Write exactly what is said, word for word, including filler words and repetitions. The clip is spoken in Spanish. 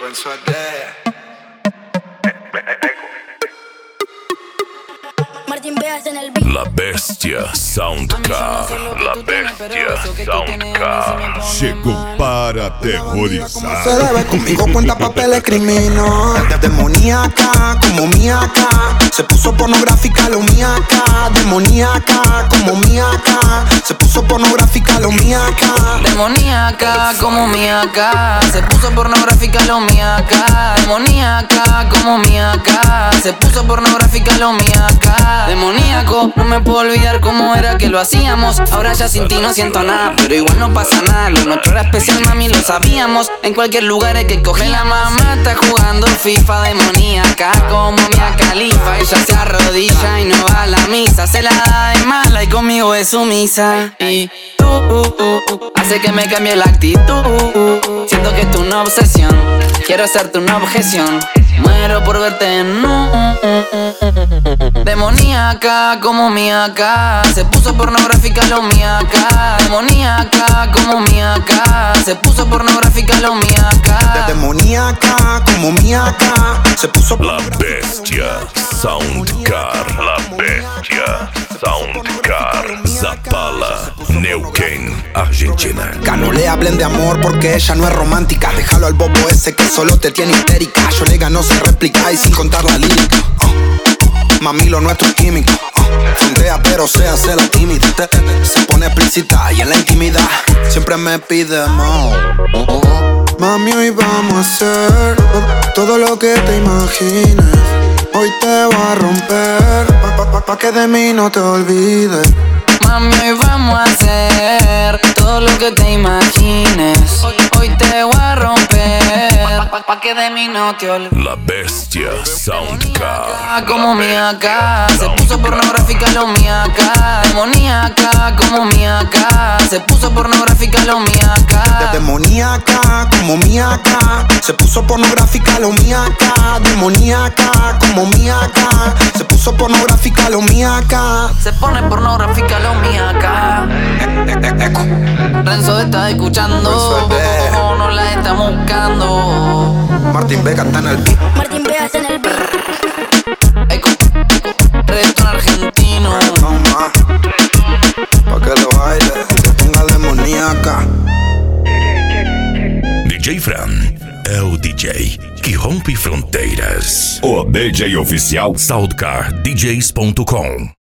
Martín Veas en el beat. La Bestia Soundcar. La Bestia Soundcar. Llegó para aterrorizar. Se debe conmigo, cuenta papeles criminal. Demoníaca, como miaca. Se puso pornográfica lo miaca. Demoníaca, como miaca. Se puso pornográfica lo miaca. Demoníaca, como miaca. Se puso pornográfica lo miaca. Demoníaca, como miaca. Se puso pornográfica lo miaca. Demoníaco, no me puedo olvidar cómo era que lo hacíamos. Ahora ya sin ti no siento nada, pero igual no pasa nada. Lo nuestro era especial, mami, lo sabíamos. En cualquier lugar hay que coger. La mamá está jugando FIFA. Demoníaca, como Mia Khalifa. Ella se arrodilla y no va a la misa. Se la da de mala y conmigo es sumisa. Y tú uh, uh, uh, hace que me cambie la actitud. Siento que es una obsesión. Quiero hacerte una objeción. Muero por verte en nu. Demoníaca, como miaca. Se puso pornográfica lo miaca. Demoníaca, como miaca. Se puso pornográfica lo miaca. Demoníaca, como miaca. Se puso La Bestia Soundcar. La Bestia Soundcar. Zapala, Neuquén, Argentina. No le hablen de amor porque ella no es romántica. Déjalo al bobo ese que solo te tiene histérica. Yo le gano sin réplica y sin contar la lírica. uh. Mami, lo nuestro es químico. uh. Frontea pero se hace la tímida. Se pone explícita y en la intimidad siempre me pide más. uh, uh. Mami, hoy vamos a hacer todo lo que te imagines. Hoy te voy a romper pa, pa, pa, pa que de mí no te olvides. Mami, hoy vamos a hacer todo lo que te imagines. Hoy, hoy te voy a romper pa, pa, pa que de mí no te olvides. La Bestia Soundcar. Como miaca. Se puso pornográfica lo miaca. Demoníaca, como miaca. Se puso pornográfica lo miaca. Demoníaca, como miaca. Se puso pornográfica lo miaca. Demoníaca, como miaca. Se puso pornográfica lo miaca. Se pone pornográfica lo miaca. Renzo está escuchando. No, no la está buscando. Martín Vega está en el beat. Martín Veas en el beat. Eco, eco, reggaetón argentino. Toma, pa' que lo baile, te ponga demoníaca. D J Fran é o D J que rompe fronteiras. O D J oficial Soundcar D Js ponto com